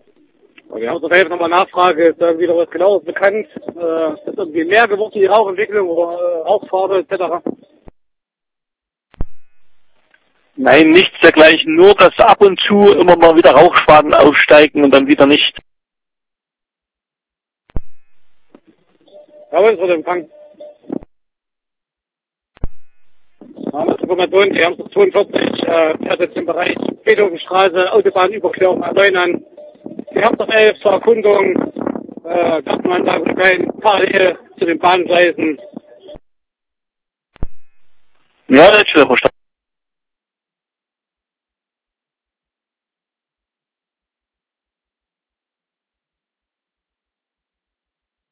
Wir haben zur Hälfte nochmal Nachfrage, ist irgendwie noch was Genaues bekannt? Ist irgendwie mehr geworden, die Rauchentwicklung oder Rauchfarbe etc.? Nein, nichts dergleichen, nur dass ab und zu immer mal wieder Rauchschwaden aufsteigen und dann wieder nicht. Ja, uns wird empfangen. Informationen, die haben 42, fährt jetzt im Bereich Beethovenstraße, Autobahnüberquerung A9 an. Wir haben doch 11 zur Erkundung, Gartenanlage kein parallel zu den Bahngleisen. Ja, das ist schon verstanden.